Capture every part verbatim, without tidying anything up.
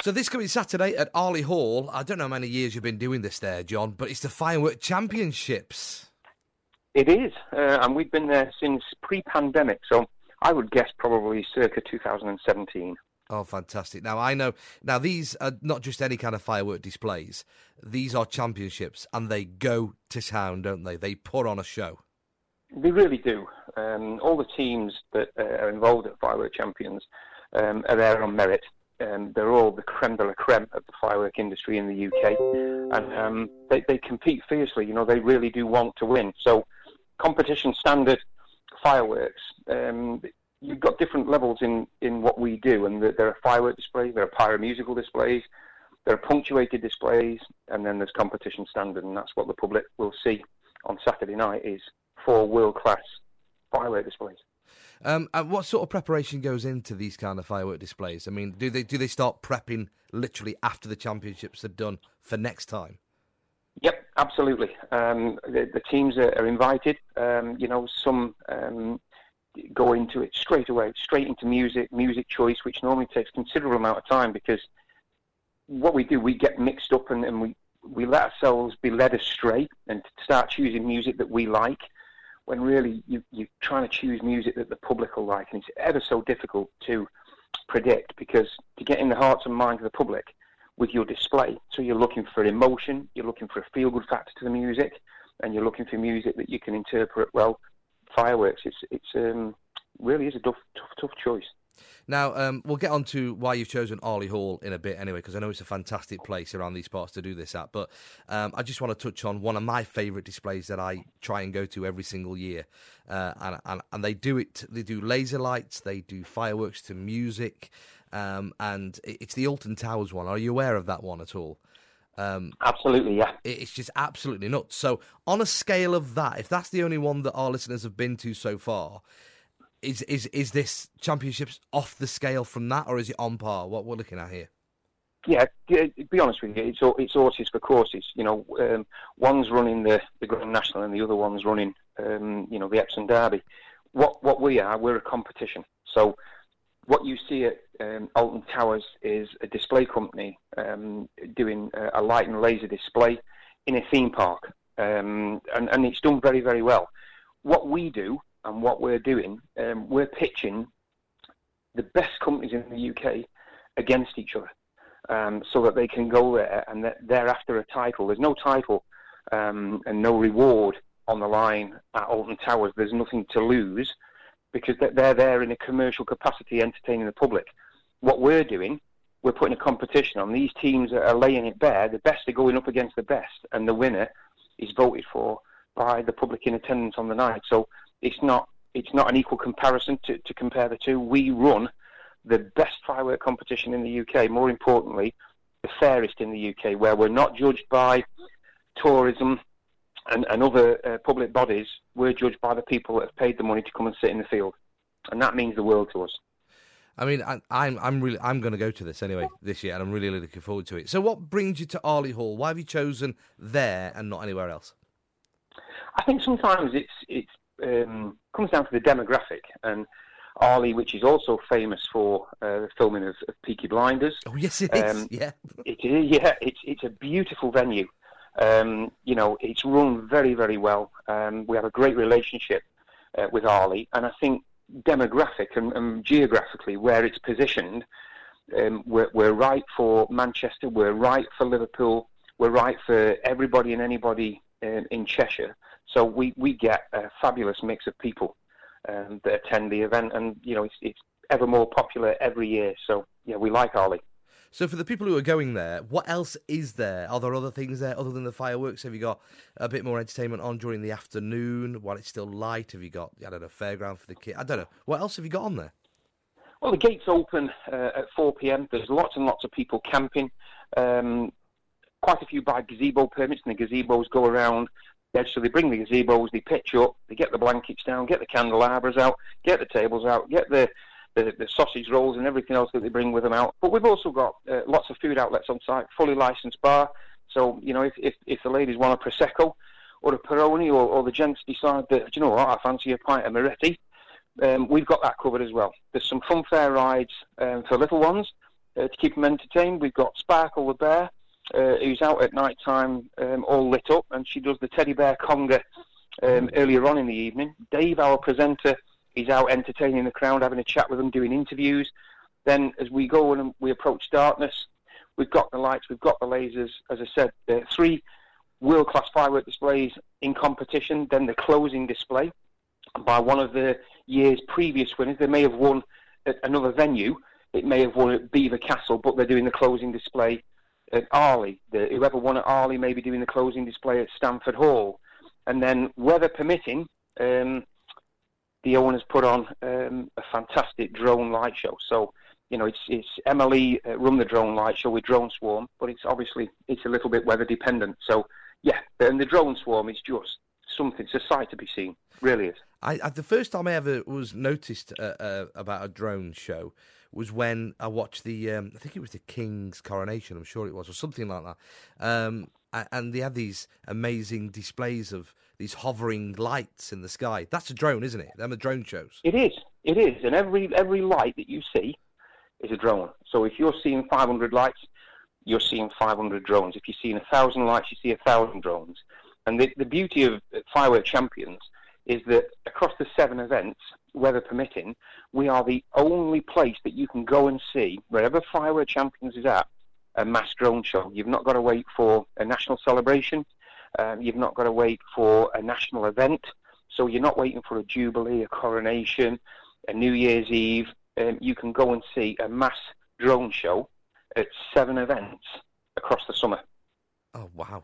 So this coming Saturday at Arley Hall, I don't know how many years you've been doing this there, John, but it's the Firework Championships. It is, uh, and we've been there since pre-pandemic, so I would guess probably circa two thousand seventeen. Oh, fantastic. Now, I know, now these are not just any kind of firework displays. These are championships, and they go to town, don't they? They put on a show. They really do. Um, all the teams that uh, are involved at Firework Champions um, are there on merit. Um, they're all the creme de la creme of the firework industry in the U K, and um, they, they compete fiercely. You know, they really do want to win. So, competition standard fireworks, um, you've got different levels in, in what we do, and there are firework displays, there are pyromusical displays, there are punctuated displays, and then there's competition standard, and that's what the public will see on Saturday night is four world-class firework displays. Um, and what sort of preparation goes into these kind of firework displays? I mean, do they do they start prepping literally after the championships are done for next time? Yep, absolutely. Um, the, the teams are, are invited. Um, you know, some um, go into it straight away, straight into music, music choice, which normally takes a considerable amount of time because what we do, we get mixed up and, and we, we let ourselves be led astray and start choosing music that we like, when really you, you're trying to choose music that the public will like. And it's ever so difficult to predict because to get in the hearts and minds of the public with your display, so you're looking for emotion, you're looking for a feel-good factor to the music, and you're looking for music that you can interpret well. Fireworks, it's it's um, really is a tough, tough, tough choice. Now, um, we'll get on to why you've chosen Arley Hall in a bit anyway, because I know it's a fantastic place around these parts to do this at. But um, I just want to touch on one of my favourite displays that I try and go to every single year. Uh, and, and, and they do it, they do laser lights, they do fireworks to music, um, and it's the Alton Towers one. Are you aware of that one at all? Um, Absolutely, yeah. It's just absolutely nuts. So on a scale of that, if that's the only one that our listeners have been to so far, is is is this championships off the scale from that, or is it on par? What we're looking at here? Yeah, to be honest with you, it's it's horses for courses. You know, um, one's running the, the Grand National and the other one's running, um, you know, the Epsom Derby. What what we are, we're a competition. So what you see at um, Alton Towers is a display company um, doing a, a light and laser display in a theme park, um, and, and it's done very, very well. What we do and what we're doing, um, we're pitching the best companies in the U K against each other, um, so that they can go there and that they're after a title. There's no title um, and no reward on the line at Alton Towers. There's nothing to lose, because they're there in a commercial capacity entertaining the public. What we're doing, we're putting a competition on. These teams are laying it bare. The best are going up against the best, and the winner is voted for by the public in attendance on the night. So it's not it's not an equal comparison to, to compare the two. We run the best firework competition in the U K, more importantly, the fairest in the U K, where we're not judged by tourism and, and other uh, public bodies. We're judged by the people that have paid the money to come and sit in the field, and that means the world to us. I mean, I, I'm I'm really I'm going to go to this anyway this year, and I'm really, really looking forward to it. So, what brings you to Arley Hall? Why have you chosen there and not anywhere else? I think sometimes it's it's um, comes down to the demographic, and Arley, which is also famous for uh, the filming of, of Peaky Blinders. Oh yes, it is. Um, yeah, it is. Yeah, it's it's a beautiful venue. Um, you know, it's run very, very well. Um, we have a great relationship uh, with Arley, and I think demographic and, and geographically where it's positioned, um, we're, we're right for Manchester, we're right for Liverpool, we're right for everybody and anybody um, in Cheshire. So we, we get a fabulous mix of people um, that attend the event, and you know it's, it's ever more popular every year. So yeah, we like Arley. So for the people who are going there, what else is there? Are there other things there other than the fireworks? Have you got a bit more entertainment on during the afternoon while it's still light? Have you got, I don't know, fairground for the kids? I don't know. What else have you got on there? Well, the gates open uh, at four p.m. There's lots and lots of people camping. Um, quite a few buy gazebo permits, and the gazebos go around. So they bring the gazebos, they pitch up, they get the blankets down, get the candelabras out, get the tables out, get the The, the sausage rolls and everything else that they bring with them out. But we've also got uh, lots of food outlets on site, fully licensed bar. So, you know, if, if, if the ladies want a Prosecco or a Peroni, or, or the gents decide that, you know what, I fancy a pint of Moretti, um, we've got that covered as well. There's some funfair rides um, for little ones, uh, to keep them entertained. We've got Sparkle the Bear, uh, who's out at night time, um, all lit up, and she does the teddy bear conga um, earlier on in the evening. Dave, our presenter, is out entertaining the crowd, having a chat with them, doing interviews. Then, as we go and we approach darkness, we've got the lights, we've got the lasers. As I said, uh, three world-class firework displays in competition. Then the closing display by one of the year's previous winners. They may have won at another venue. It may have won at Beaver Castle, but they're doing the closing display at Arley. The, whoever won at Arley may be doing the closing display at Stamford Hall. And then, weather permitting, um, the owners put on um, a fantastic drone light show. So, you know, it's it's M L E uh, run the drone light show with Drone Swarm, but it's obviously it's a little bit weather dependent. So, yeah, and the Drone Swarm is just something. It's a sight to be seen. Really is. I, I the first time I ever was noticed uh, uh, about a drone show was when I watched the um, I think it was the King's coronation. I'm sure it was, or something like that. Um, and they had these amazing displays of these hovering lights in the sky. That's a drone, isn't it? Them are drone shows. It is. It is. And every every light that you see is a drone. So if you're seeing five hundred lights, you're seeing five hundred drones. If you're seeing one thousand lights, you see one thousand drones. And the, the beauty of Firework Champions is that across the seven events, weather permitting, we are the only place that you can go and see, wherever Firework Champions is at, a mass drone show. You've not got to wait for a national celebration. Um, you've not got to wait for a national event. So you're not waiting for a Jubilee, a coronation, a New Year's Eve. Um, you can go and see a mass drone show at seven events across the summer. Oh, wow.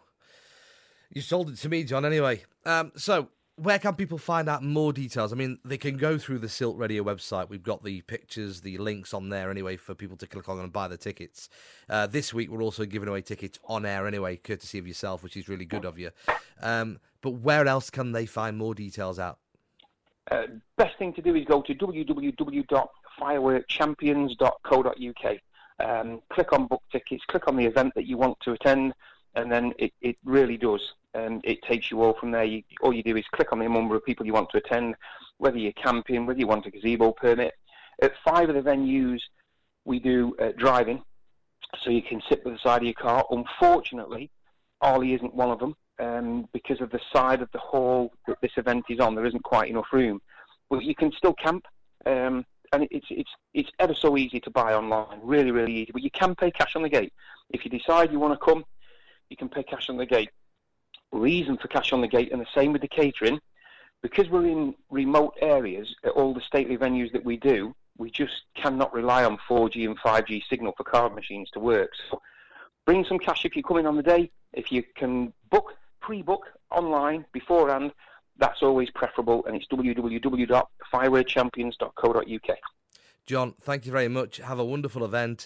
You sold it to me, John, anyway. Um, so, where can people find out more details? I mean, they can go through the Silt Radio website. We've got the pictures, the links on there anyway for people to click on and buy the tickets. Uh, this week, we're also giving away tickets on air anyway, courtesy of yourself, which is really good of you. Um, but where else can they find more details out? Uh, best thing to do is go to w w w dot firework champions dot co dot u k. Um, click on book tickets, click on the event that you want to attend, and then it, it really does. Um, it takes you all from there. You, all you do is click on the number of people you want to attend, whether you're camping, whether you want a gazebo permit. At five of the venues, we do uh, driving, so you can sit by the side of your car. Unfortunately, Arley isn't one of them. Um, because of the side of the hall that this event is on, there isn't quite enough room. But you can still camp, um, and it's it's it's ever so easy to buy online, really, really easy. But you can pay cash on the gate. If you decide you want to come, you can pay cash on the gate. Reason for cash on the gate, and the same with the catering, because we're in remote areas at all the stately venues that we do, we just cannot rely on four G and five G signal for card machines to work. So bring some cash if you come in on the day. If you can book, pre-book online beforehand, that's always preferable, and it's w w w dot firework champions dot co dot u k. John, thank you very much. Have a wonderful event.